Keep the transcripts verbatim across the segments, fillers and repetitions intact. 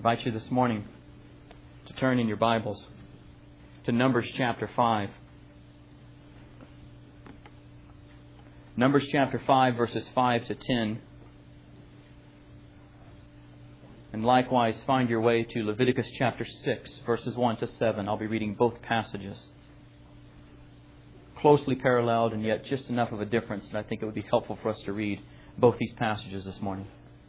invite you this morning to turn in your Bibles to Numbers chapter five. Numbers chapter five, verses five to ten. And likewise, find your way to Leviticus chapter six, verses one to seven. I'll be reading both passages. Closely paralleled and yet just enough of a difference that I think it would be helpful for us to read both these passages this morning.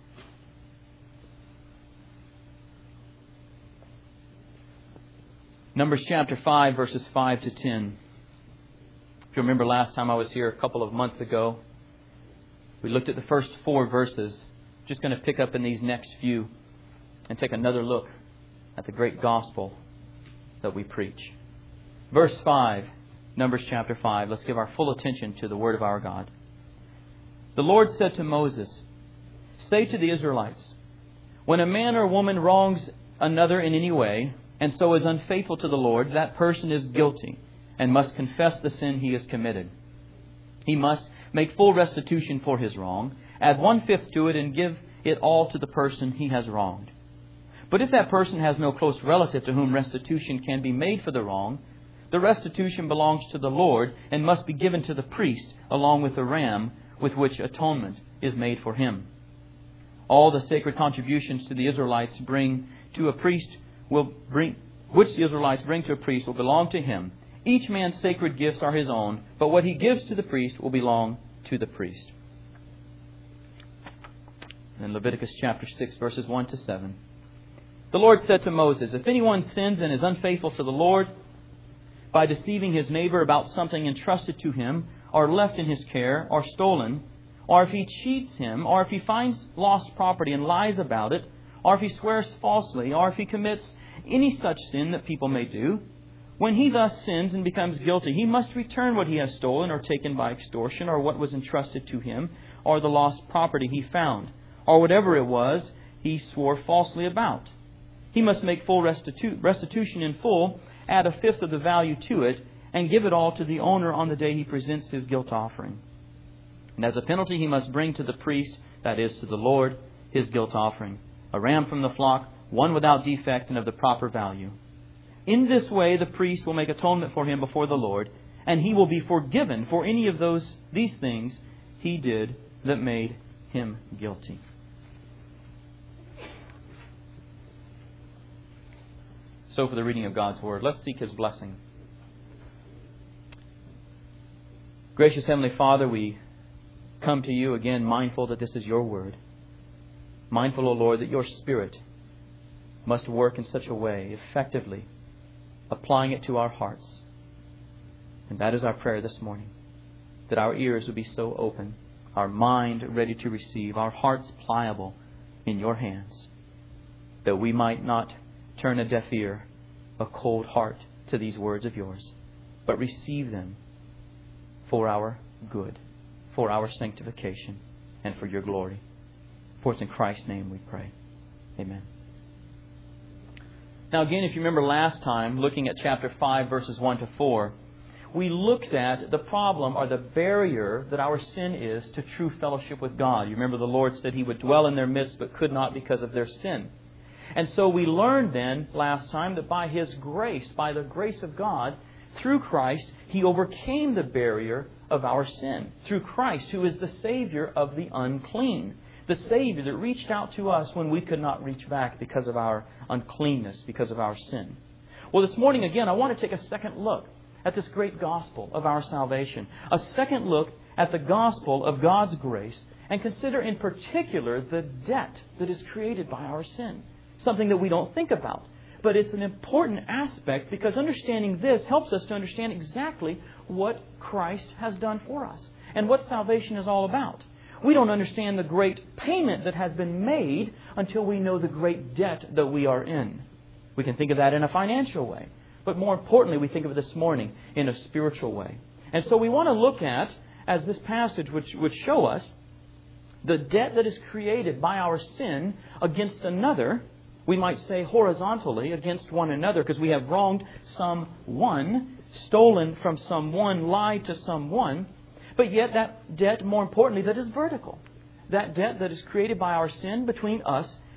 Numbers chapter five, verses five to ten. If you remember last time I was here a couple of months ago, we looked at the first four verses. Just going to pick up in these next few and take another look at the great gospel that we preach. Verse five, Numbers chapter five. Let's give our full attention to the Word of our God. The Lord said to Moses, "Say to the Israelites, when a man or woman wrongs another in any way, and so is unfaithful to the Lord, that person is guilty and must confess the sin he has committed. He must make full restitution for his wrong, add one-fifth to it, and give it all to the person he has wronged. But if that person has no close relative to whom restitution can be made for the wrong, the restitution belongs to the Lord and must be given to the priest along with the ram with which atonement is made for him. All the sacred contributions to the Israelites bring to a priest will bring, which the Israelites bring to a priest will belong to him. Each man's sacred gifts are his own, but what he gives to the priest will belong to the priest." In Leviticus chapter six, verses one to seven. The Lord said to Moses, "If anyone sins and is unfaithful to the Lord by deceiving his neighbor about something entrusted to him, or left in his care, or stolen, or if he cheats him, or if he finds lost property and lies about it, or if he swears falsely, or if he commits any such sin that people may do, when he thus sins and becomes guilty, he must return what he has stolen or taken by extortion, or what was entrusted to him, or the lost property he found, or whatever it was he swore falsely about. He must make full restitu- restitution in full, add a fifth of the value to it, and give it all to the owner on the day he presents his guilt offering. And as a penalty, he must bring to the priest, that is, to the Lord, his guilt offering, a ram from the flock, one without defect and of the proper value. In this way, the priest will make atonement for him before the Lord, and he will be forgiven for any of those these things he did that made him guilty." So for the reading of God's Word, let's seek His blessing. Gracious Heavenly Father, we come to You again mindful that this is Your Word. Mindful, O Lord, that Your Spirit must work in such a way, effectively, applying it to our hearts. And that is our prayer this morning, that our ears would be so open, our mind ready to receive, our hearts pliable in Your hands, that we might not turn a deaf ear, a cold heart to these words of Yours, but receive them for our good, for our sanctification, and for Your glory. For it's in Christ's name we pray. Amen. Now again, if you remember last time, looking at chapter five, verses one to four, we looked at the problem or the barrier that our sin is to true fellowship with God. You remember the Lord said He would dwell in their midst, but could not because of their sin. And so we learned then last time that by His grace, by the grace of God, through Christ, He overcame the barrier of our sin. Through Christ, who is the Savior of the unclean. The Savior that reached out to us when we could not reach back because of our uncleanness, because of our sin. Well, this morning again, I want to take a second look at this great gospel of our salvation. A second look at the gospel of God's grace, and consider in particular the debt that is created by our sin. Something that we don't think about. But it's an important aspect, because understanding this helps us to understand exactly what Christ has done for us and what salvation is all about. We don't understand the great payment that has been made until we know the great debt that we are in. We can think of that in a financial way. But more importantly, we think of it this morning in a spiritual way. And so we want to look at, as this passage would, would show us, the debt that is created by our sin against another. We might say horizontally against one another, because we have wronged someone, stolen from someone, lied to someone. But yet that debt, more importantly, that is vertical. That debt that is created by our sin between us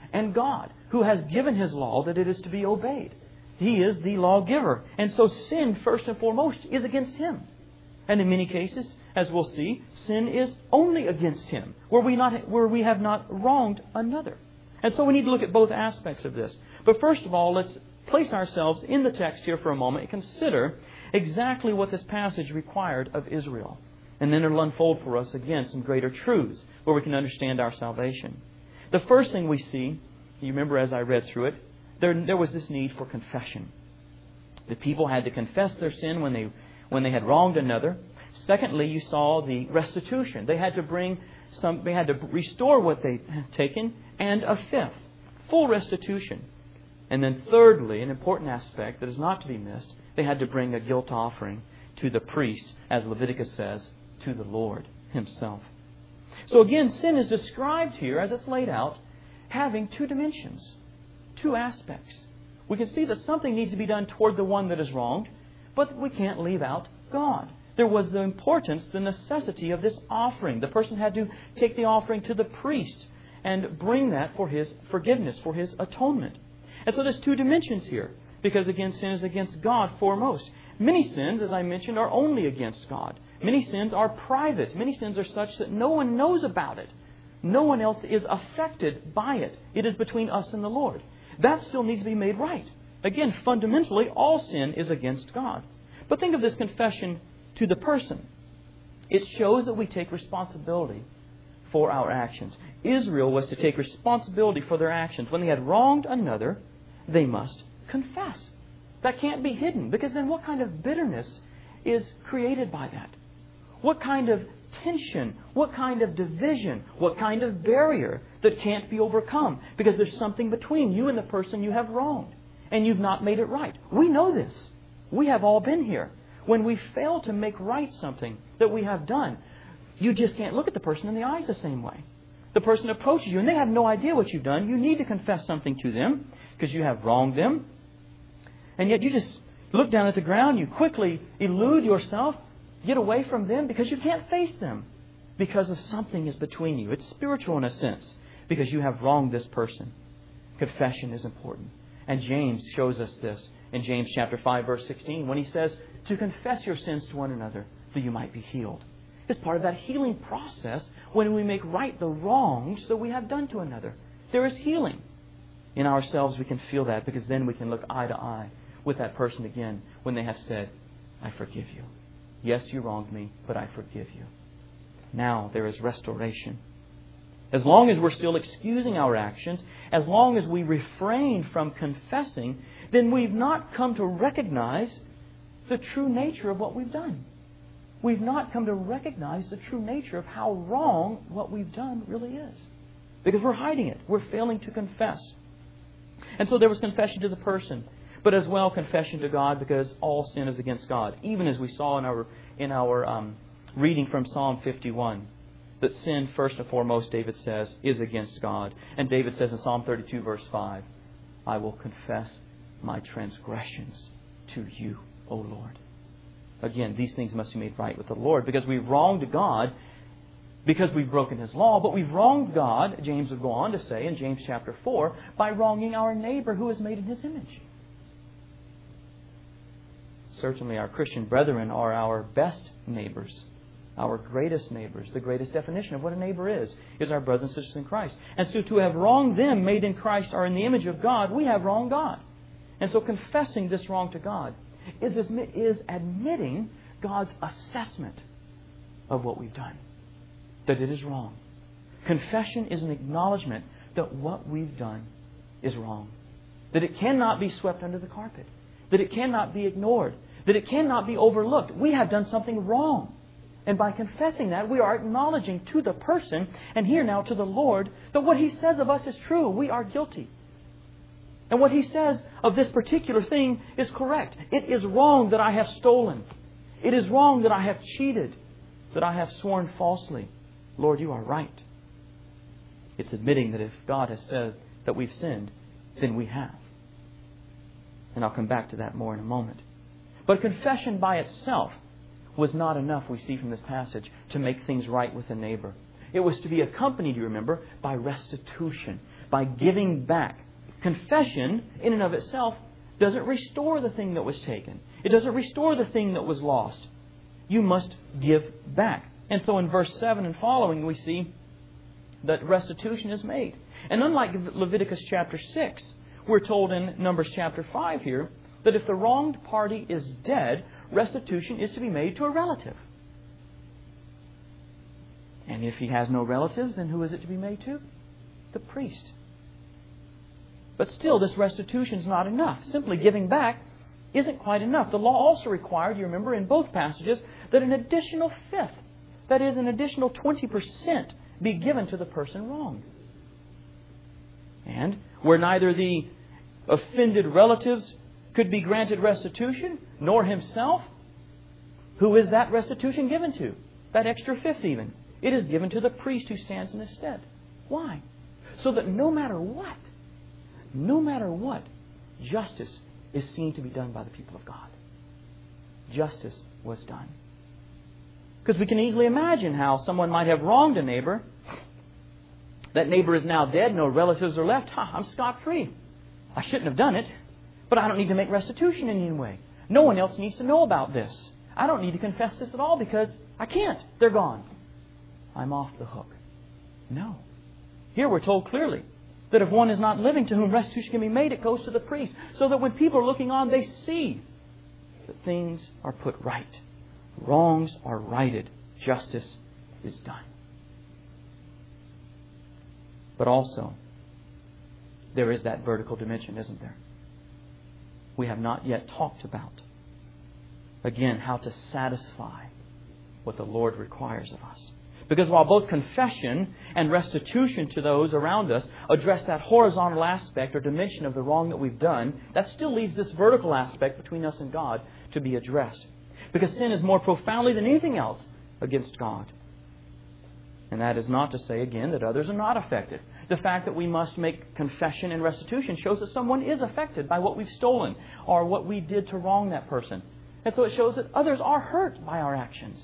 and God, who has given His law that it is to be obeyed. He is the lawgiver. And so sin, first and foremost, is against Him. And in many cases, as we'll see, sin is only against Him, where we, not, where we have not wronged another. And so we need to look at both aspects of this. But first of all, let's place ourselves in the text here for a moment and consider exactly what this passage required of Israel. And then it'll unfold for us, again, some greater truths where we can understand our salvation. The first thing we see, you remember as I read through it, there, there was this need for confession. The people had to confess their sin when they when they had wronged another. Secondly, you saw the restitution. They had to bring some, they had to restore what they had taken, and a fifth, full restitution. And then thirdly, an important aspect that is not to be missed, they had to bring a guilt offering to the priest, as Leviticus says, to the Lord Himself. So again, sin is described here, as it's laid out, having two dimensions, two aspects. We can see that something needs to be done toward the one that is wronged, but we can't leave out God. There was the importance, the necessity of this offering. The person had to take the offering to the priest and bring that for his forgiveness, for his atonement. And so there's two dimensions here, because again, sin is against God foremost. Many sins, as I mentioned, are only against God. Many sins are private. Many sins are such that no one knows about it. No one else is affected by it. It is between us and the Lord. That still needs to be made right. Again, fundamentally, all sin is against God. But think of this confession to the person. It shows that we take responsibility for our actions. Israel was to take responsibility for their actions. When they had wronged another, they must confess. That can't be hidden, because then what kind of bitterness is created by that? What kind of tension, what kind of division, what kind of barrier that can't be overcome because there's something between you and the person you have wronged and you've not made it right. We know this. We have all been here. When we fail to make right something that we have done, you just can't look at the person in the eyes the same way. The person approaches you and they have no idea what you've done. You need to confess something to them because you have wronged them. And yet you just look down at the ground, you quickly elude yourself, get away from them because you can't face them because of something is between you. It's spiritual in a sense because you have wronged this person. Confession is important. And James shows us this in James chapter five, verse sixteen, when he says to confess your sins to one another that you might be healed. It's part of that healing process when we make right the wrongs that we have done to another. There is healing. In ourselves we can feel that because then we can look eye to eye with that person again when they have said, I forgive you. Yes, you wronged me, but I forgive you. Now there is restoration. As long as we're still excusing our actions, as long as we refrain from confessing, then we've not come to recognize the true nature of what we've done. We've not come to recognize the true nature of how wrong what we've done really is. Because we're hiding it. We're failing to confess. And so there was confession to the person, but as well confession to God, because all sin is against God. Even as we saw in our in our um, reading from Psalm fifty-one, that sin, first and foremost, David says, is against God. And David says in Psalm thirty-two, verse five, I will confess my transgressions to you, O Lord. Again, these things must be made right with the Lord, because we've wronged God because we've broken His law, but we've wronged God, James would go on to say in James chapter four, by wronging our neighbor who is made in His image. Certainly our Christian brethren are our best neighbors, our greatest neighbors. The greatest definition of what a neighbor is, is our brothers and sisters in Christ. And so to have wronged them, made in Christ, are in the image of God, we have wronged God. And so confessing this wrong to God is, is admitting God's assessment of what we've done, that it is wrong. Confession is an acknowledgement that what we've done is wrong, that it cannot be swept under the carpet, that it cannot be ignored, that it cannot be overlooked. We have done something wrong. And by confessing that, we are acknowledging to the person, and here now to the Lord, that what He says of us is true. We are guilty. And what He says of this particular thing is correct. It is wrong that I have stolen. It is wrong that I have cheated, that I have sworn falsely. Lord, you are right. It's admitting that if God has said that we've sinned, then we have. And I'll come back to that more in a moment. But confession by itself was not enough, we see from this passage, to make things right with a neighbor. It was to be accompanied, you remember, by restitution. by giving back. Confession, in and of itself, doesn't restore the thing that was taken. It doesn't restore the thing that was lost. You must give back. And so in verse seven and following, we see that restitution is made. And unlike Leviticus chapter six, we're told in Numbers chapter five here that if the wronged party is dead, restitution is to be made to a relative. And if he has no relatives, then who is it to be made to? The priest. But still, this restitution is not enough. Simply giving back isn't quite enough. The law also required, you remember in both passages, that an additional fifth, that is an additional twenty percent, be given to the person wronged. And where neither the offended relatives could be granted restitution, nor himself, who is that restitution given to? That extra fifth even. It is given to the priest who stands in his stead. Why? So that no matter what, no matter what, justice is seen to be done by the people of God. Justice was done. Because we can easily imagine how someone might have wronged a neighbor. That neighbor is now dead, no relatives are left. Ha, I'm scot-free. I shouldn't have done it, but I don't need to make restitution in any way. No one else needs to know about this. I don't need to confess this at all because I can't. They're gone. I'm off the hook. No. Here we're told clearly that if one is not living to whom restitution can be made, it goes to the priest. So that when people are looking on, they see that things are put right. Wrongs are righted. Justice is done. But also, there is that vertical dimension, isn't there? We have not yet talked about, again, how to satisfy what the Lord requires of us. Because while both confession and restitution to those around us address that horizontal aspect or dimension of the wrong that we've done, that still leaves this vertical aspect between us and God to be addressed. Because sin is more profoundly than anything else against God. And that is not to say, again, that others are not affected. The fact that we must make confession and restitution shows that someone is affected by what we've stolen or what we did to wrong that person. And so it shows that others are hurt by our actions.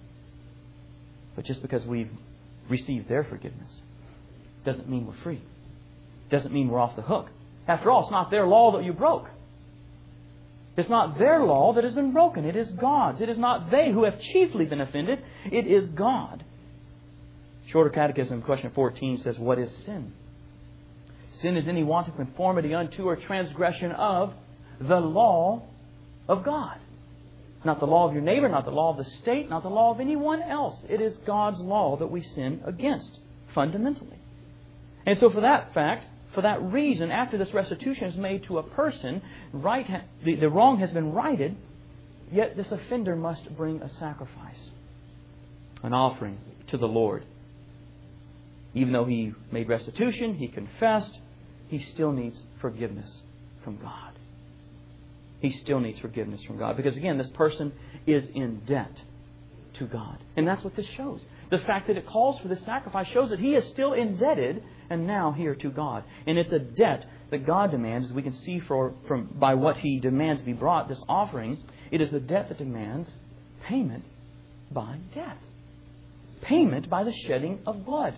But just because we've received their forgiveness doesn't mean we're free. Doesn't mean we're off the hook. After all, it's not their law that you broke. It's not their law that has been broken. It is God's. It is not they who have chiefly been offended. It is God. Shorter Catechism, question fourteen says, what is sin? Sin is any want of conformity unto or transgression of the law of God. Not the law of your neighbor, not the law of the state, not the law of anyone else. It is God's law that we sin against, fundamentally. And so for that fact, for that reason, after this restitution is made to a person, right, the, the wrong has been righted, yet this offender must bring a sacrifice, an offering to the Lord. Even though he made restitution, he confessed, he still needs forgiveness from God. He still needs forgiveness from God. Because again, this person is in debt to God. And that's what this shows. The fact that it calls for this sacrifice shows that he is still indebted and now here to God. And it's a debt that God demands, as we can see for, from by what He demands be brought, this offering. It is a debt that demands payment by death. Payment by the shedding of blood.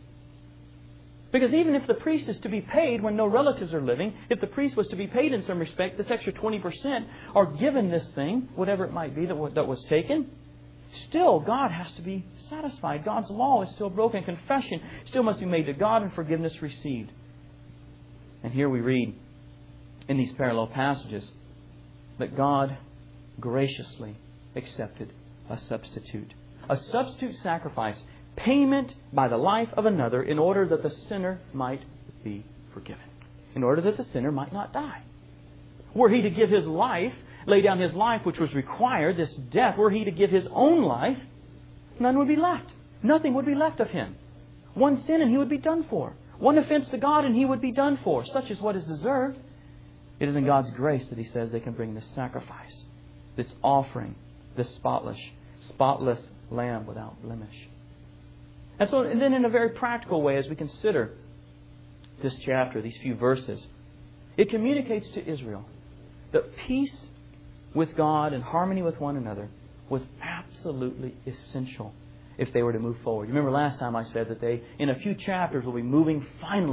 Because even if the priest is to be paid when no relatives are living, if the priest was to be paid in some respect, this extra twenty percent or given this thing, whatever it might be that was, that was taken, still God has to be satisfied. God's law is still broken. Confession still must be made to God and forgiveness received. And here we read in these parallel passages that God graciously accepted a substitute. A substitute sacrifice. Payment by the life of another in order that the sinner might be forgiven. In order that the sinner might not die. Were he to give his life, lay down his life which was required, this death, were he to give his own life, none would be left. Nothing would be left of him. One sin and he would be done for. One offense to God and he would be done for. Such is what is deserved. It is in God's grace that He says they can bring this sacrifice, this offering, this spotless, spotless lamb without blemish. And so, and then in a very practical way, as we consider this chapter, these few verses, it communicates to Israel that peace with God and harmony with one another was absolutely essential if they were to move forward. You remember last time I said that they, in a few chapters, will be moving finally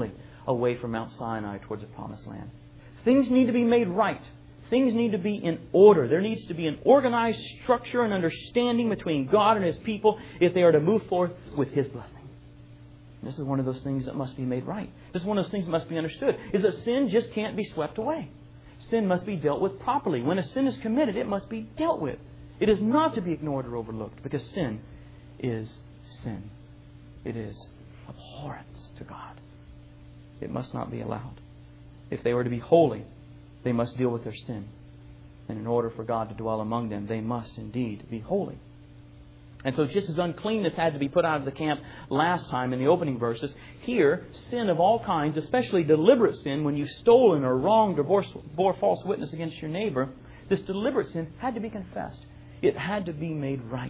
away from Mount Sinai towards the Promised Land. Things need to be made right. Things need to be in order. There needs to be an organized structure and understanding between God and His people if they are to move forth with His blessing. This is one of those things that must be made right. This is one of those things that must be understood, is that sin just can't be swept away. Sin must be dealt with properly. When a sin is committed, it must be dealt with. It is not to be ignored or overlooked, because sin is sin. It is abhorrence to God. It must not be allowed. If they were to be holy, they must deal with their sin. And in order for God to dwell among them, they must indeed be holy. And so just as uncleanness had to be put out of the camp last time in the opening verses, here, sin of all kinds, especially deliberate sin, when you've stolen or wronged or bore, bore false witness against your neighbor, this deliberate sin had to be confessed. It had to be made right.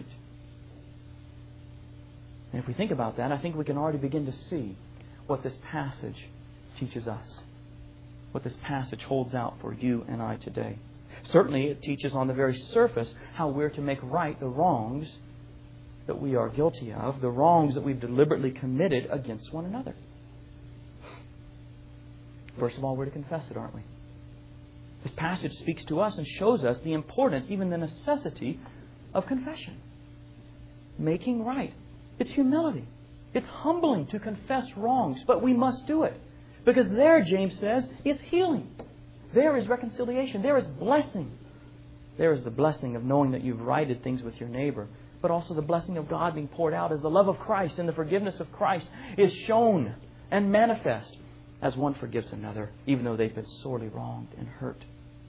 And if we think about that, I think we can already begin to see what this passage teaches us. What this passage holds out for you and I today. Certainly it teaches on the very surface how we're to make right the wrongs that we are guilty of, the wrongs that we've deliberately committed against one another. First of all, we're to confess it, aren't we? This passage speaks to us and shows us the importance, even the necessity of confession. Making right. It's humility. It's humbling to confess wrongs, but we must do it. Because there, James says, is healing. There is reconciliation. There is blessing. There is the blessing of knowing that you've righted things with your neighbor, but also the blessing of God being poured out as the love of Christ and the forgiveness of Christ is shown and manifest as one forgives another, even though they've been sorely wronged and hurt.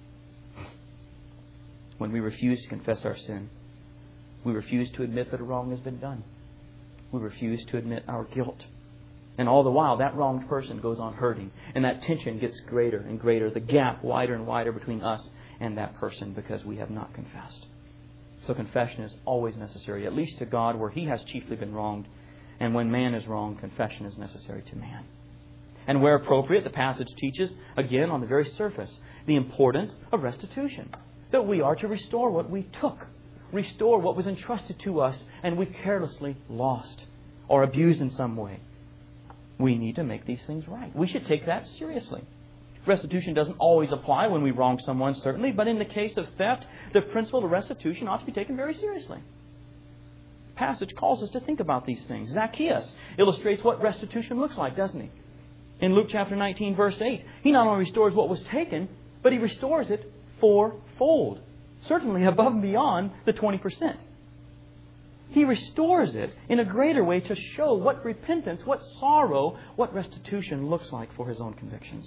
When we refuse to confess our sin, we refuse to admit that a wrong has been done. We refuse to admit our guilt. And all the while, that wronged person goes on hurting. And that tension gets greater and greater. The gap wider and wider between us and that person because we have not confessed. So confession is always necessary, at least to God where He has chiefly been wronged. And when man is wronged, confession is necessary to man. And where appropriate, the passage teaches, again on the very surface, the importance of restitution. That we are to restore what we took. Restore what was entrusted to us and we carelessly lost or abused in some way. We need to make these things right. We should take that seriously. Restitution doesn't always apply when we wrong someone, certainly, but in the case of theft, the principle of restitution ought to be taken very seriously. The passage calls us to think about these things. Zacchaeus illustrates what restitution looks like, doesn't he? In Luke chapter nineteen, verse eight, he not only restores what was taken, but he restores it fourfold. Certainly above and beyond the twenty percent. He restores it in a greater way to show what repentance, what sorrow, what restitution looks like for his own convictions.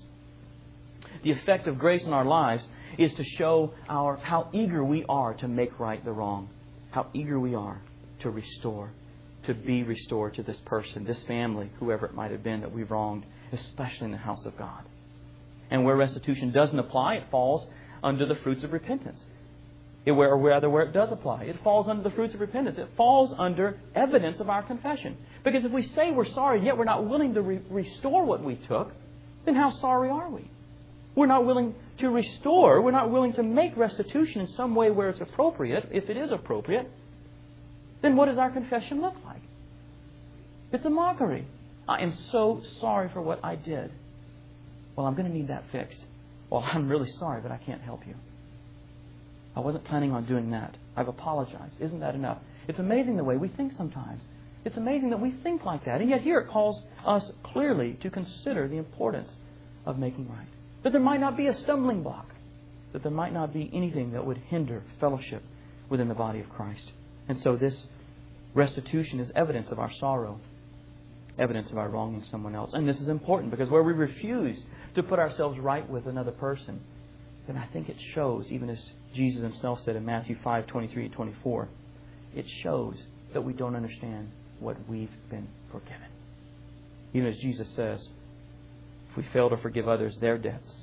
The effect of grace in our lives is to show our how eager we are to make right the wrong. How eager we are to restore, to be restored to this person, this family, whoever it might have been that we've wronged, especially in the house of God. And where restitution doesn't apply, it falls under the fruits of repentance. It, or rather, where it does apply, it falls under the fruits of repentance. It falls under evidence of our confession. Because if we say we're sorry, yet we're not willing to re- restore what we took, then how sorry are we? We're not willing to restore. We're not willing to make restitution in some way where it's appropriate, if it is appropriate. Then what does our confession look like? It's a mockery. I am so sorry for what I did. Well, I'm going to need that fixed. Well, I'm really sorry, but I can't help you. I wasn't planning on doing that. I've apologized. Isn't that enough? It's amazing the way we think sometimes. It's amazing that we think like that. And yet here it calls us clearly to consider the importance of making right. That there might not be a stumbling block. That there might not be anything that would hinder fellowship within the body of Christ. And so this restitution is evidence of our sorrow. Evidence of our wronging someone else. And this is important because where we refuse to put ourselves right with another person, then I think it shows, even as Jesus Himself said in Matthew five, twenty-three and twenty-four, it shows that we don't understand what we've been forgiven. Even as Jesus says, if we fail to forgive others their debts,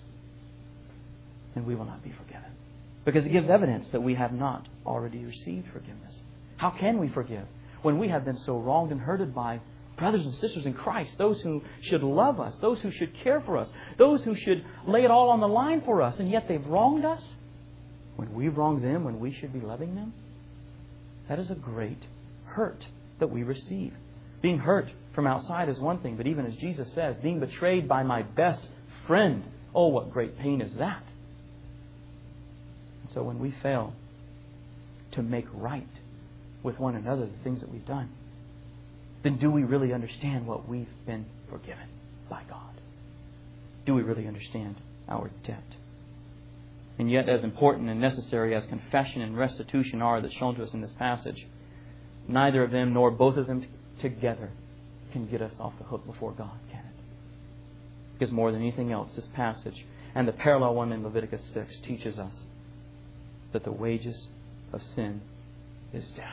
then we will not be forgiven. Because it gives evidence that we have not already received forgiveness. How can we forgive when we have been so wronged and hurted by brothers and sisters in Christ, those who should love us, those who should care for us, those who should lay it all on the line for us, and yet they've wronged us? When we wrong them, when we should be loving them? That is a great hurt that we receive. Being hurt from outside is one thing, but even as Jesus says, being betrayed by my best friend, oh, what great pain is that. And so when we fail to make right with one another the things that we've done, then do we really understand what we've been forgiven by God? Do we really understand our debt? And yet, as important and necessary as confession and restitution are that's shown to us in this passage, neither of them nor both of them t- together can get us off the hook before God, can it? Because more than anything else, this passage and the parallel one in Leviticus six teaches us that the wages of sin is death.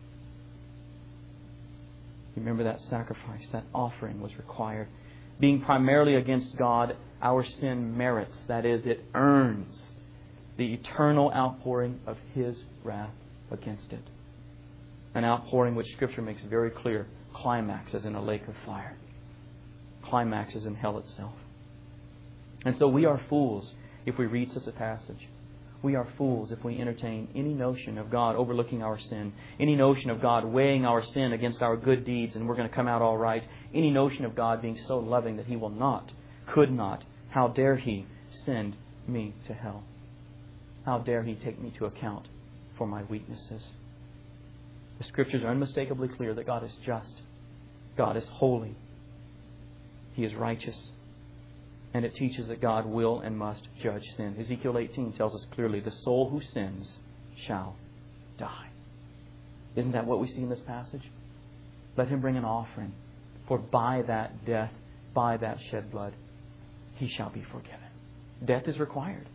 Remember that sacrifice, that offering was required. Being primarily against God, our sin merits, that is, it earns the eternal outpouring of His wrath against it. An outpouring which Scripture makes very clear climaxes in a lake of fire. Climaxes in hell itself. And so we are fools if we read such a passage. We are fools if we entertain any notion of God overlooking our sin, any notion of God weighing our sin against our good deeds and we're going to come out all right, any notion of God being so loving that He will not, could not, how dare He send me to hell? How dare He take me to account for my weaknesses? The Scriptures are unmistakably clear that God is just. God is holy. He is righteous. And it teaches that God will and must judge sin. Ezekiel eighteen tells us clearly, the soul who sins shall die. Isn't that what we see in this passage? Let him bring an offering, for by that death, by that shed blood, he shall be forgiven. Death is required.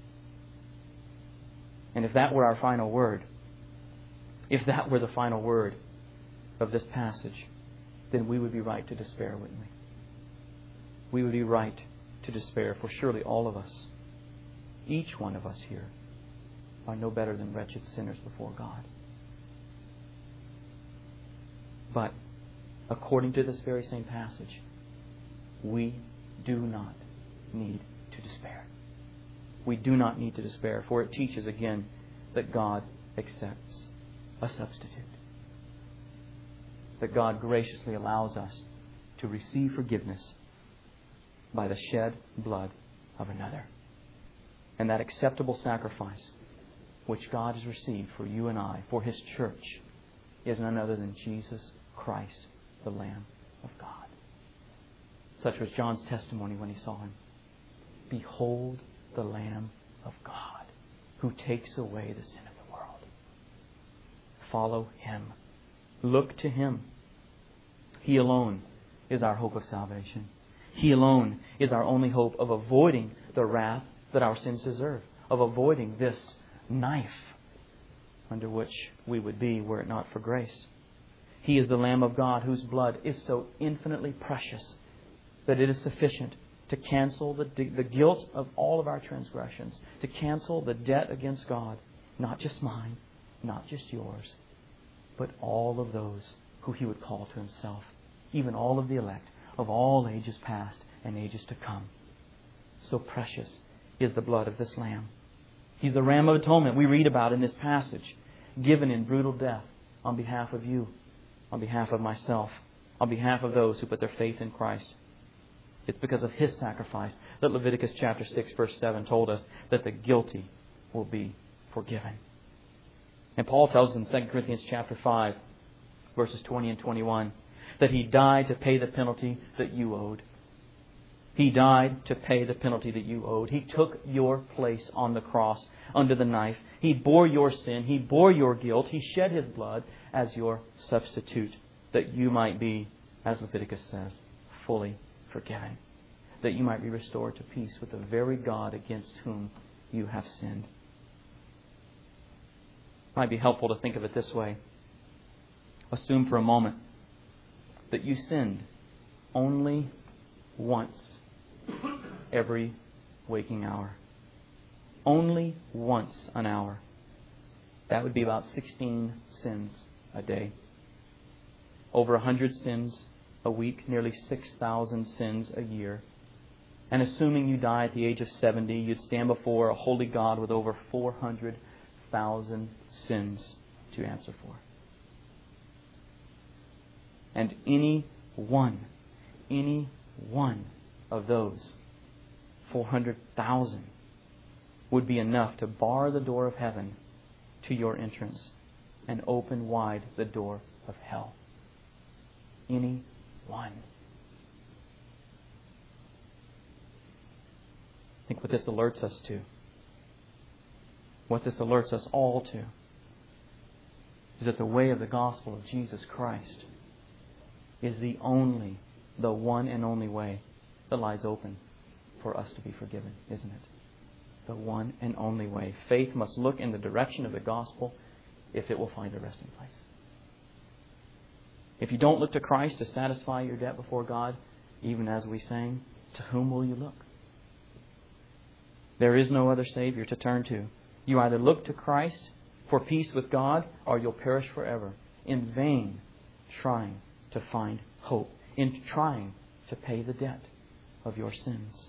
And if that were our final word, if that were the final word of this passage, then we would be right to despair, wouldn't we? We would be right to despair, for surely all of us, each one of us here, are no better than wretched sinners before God. But, according to this very same passage, we do not need to despair. We do not need to despair, for it teaches again that God accepts a substitute. That God graciously allows us to receive forgiveness by the shed blood of another. And that acceptable sacrifice which God has received for you and I, for His church, is none other than Jesus Christ, the Lamb of God. Such was John's testimony when he saw Him. Behold the Lamb of God, who takes away the sin of the world. Follow Him. Look to Him. He alone is our hope of salvation. He alone is our only hope of avoiding the wrath that our sins deserve, of avoiding this knife under which we would be were it not for grace. He is the Lamb of God whose blood is so infinitely precious that it is sufficient to cancel the, the guilt of all of our transgressions, to cancel the debt against God, not just mine, not just yours, but all of those who He would call to Himself, even all of the elect of all ages past and ages to come. So precious is the blood of this Lamb. He's the Ram of Atonement we read about in this passage, given in brutal death on behalf of you, on behalf of myself, on behalf of those who put their faith in Christ. It's because of His sacrifice that Leviticus chapter six verse seven told us that the guilty will be forgiven. And Paul tells us in Second Corinthians chapter five verses twenty and twenty-one that He died to pay the penalty that you owed. He died to pay the penalty that you owed. He took your place on the cross under the knife. He bore your sin. He bore your guilt. He shed His blood as your substitute, that you might be, as Leviticus says, fully forgiven. That you might be restored to peace with the very God against whom you have sinned. It might be helpful to think of it this way. Assume for a moment that you sinned only once every waking hour. Only once an hour. That would be about sixteen sins a day. Over one hundred sins a week, nearly six thousand sins a year. And assuming you die at the age of seventy, you'd stand before a holy God with over four hundred thousand sins to answer for. And any one, any one of those four hundred thousand would be enough to bar the door of heaven to your entrance and open wide the door of hell. Any one. I think what this alerts us to, what this alerts us all to, is that the way of the gospel of Jesus Christ is the only, the one and only way that lies open for us to be forgiven, isn't it? The one and only way. Faith must look in the direction of the gospel if it will find a resting place. If you don't look to Christ to satisfy your debt before God, even as we sang, to whom will you look? There is no other Savior to turn to. You either look to Christ for peace with God, or you'll perish forever, in vain trying to find hope, in trying to pay the debt of your sins.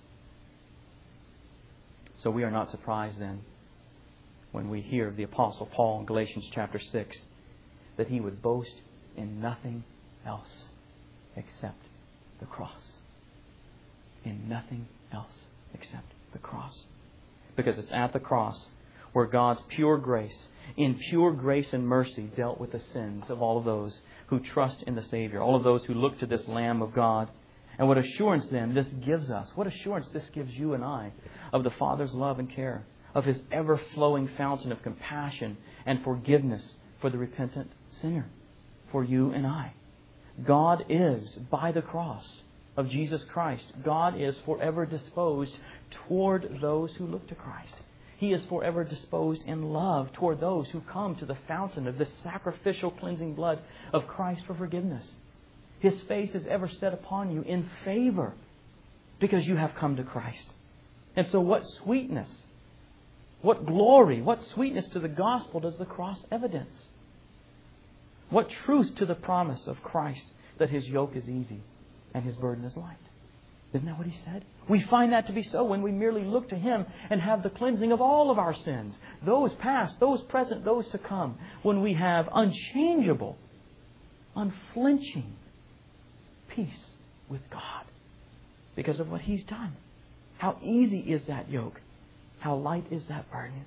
So we are not surprised then when we hear of the Apostle Paul in Galatians chapter six that he would boast in nothing else except the cross. In nothing else except the cross. Because it's at the cross where God's pure grace, in pure grace and mercy, dealt with the sins of all of those who trust in the Savior, all of those who look to this Lamb of God. And what assurance then this gives us, what assurance this gives you and I of the Father's love and care, of His ever-flowing fountain of compassion and forgiveness for the repentant sinner, for you and I. God is, by the cross of Jesus Christ, God is forever disposed toward those who look to Christ. He is forever disposed in love toward those who come to the fountain of the sacrificial cleansing blood of Christ for forgiveness. His face is ever set upon you in favor because you have come to Christ. And so what sweetness, what glory, what sweetness to the gospel does the cross evidence? What truth to the promise of Christ that His yoke is easy and His burden is light? Isn't that what He said? We find that to be so when we merely look to Him and have the cleansing of all of our sins, those past, those present, those to come, when we have unchangeable, unflinching peace with God because of what He's done. How easy is that yoke? How light is that burden?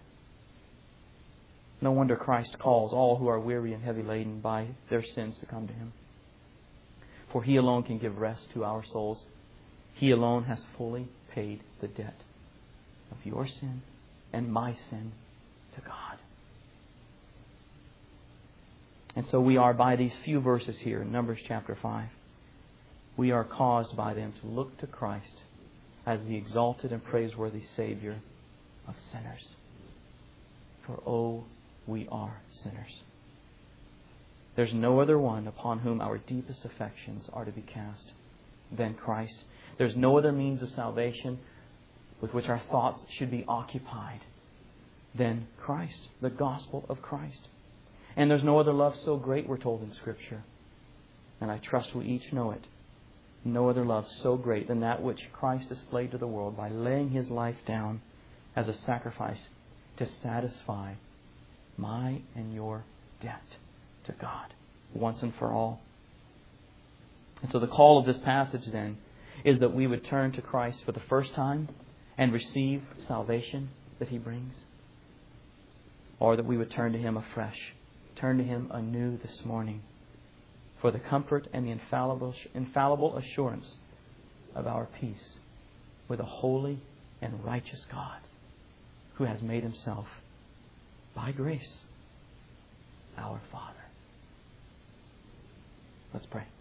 No wonder Christ calls all who are weary and heavy laden by their sins to come to Him. For He alone can give rest to our souls. He alone has fully paid the debt of your sin and my sin to God. And so we are, by these few verses here in Numbers chapter five, we are caused by them to look to Christ as the exalted and praiseworthy Savior of sinners. For oh, we are sinners. There's no other one upon whom our deepest affections are to be cast than Christ. There's no other means of salvation with which our thoughts should be occupied than Christ, the gospel of Christ. And there's no other love so great, we're told in Scripture. And I trust we each know it. No other love so great than that which Christ displayed to the world by laying His life down as a sacrifice to satisfy my and your debt to God once and for all. And so the call of this passage then is that we would turn to Christ for the first time and receive salvation that He brings, or that we would turn to Him afresh, turn to Him anew this morning for the comfort and the infallible, infallible assurance of our peace with a holy and righteous God who has made Himself, by grace, our Father. Let's pray.